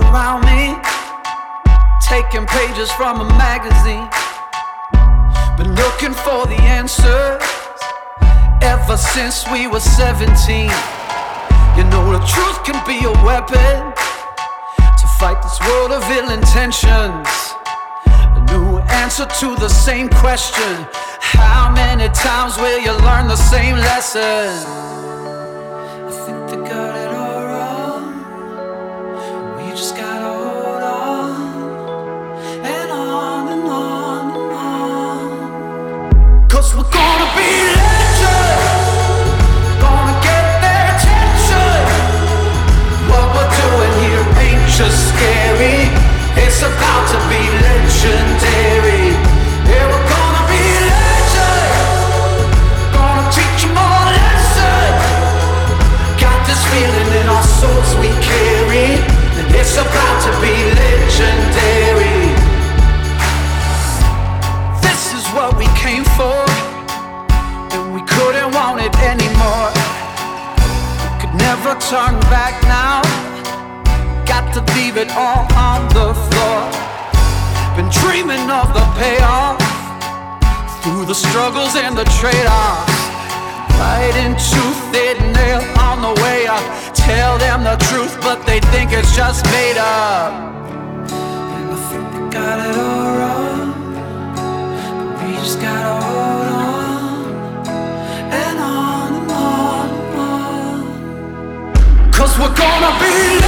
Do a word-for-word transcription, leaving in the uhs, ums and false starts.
around me, taking pages from a magazine. Been looking for the answers ever since we were seventeen. You know the truth can be a weapon to fight this world of ill intentions. A new answer to the same question: how many times will you learn the same lesson? I think they got it all wrong. We just gotta hold on, and on and on and on. 'Cause we're gonna be legends, gonna get their attention. What we're doing here ain't just scary, it's about to be legendary. Yeah, we're gonna be legends, gonna teach them all a lesson. Got this feeling in our souls we carry, and it's about to be legendary. This is what we came for, and we couldn't want it anymore. We could never turn back now, got to leave it all on the floor. Been dreaming of the payoff, through the struggles and the trade-offs. Fighting tooth and nail on the way up. Tell them the truth, but they think it's just made up. And I think they got it all wrong, but we just gotta hold on, and on and on and on. 'Cause we're gonna be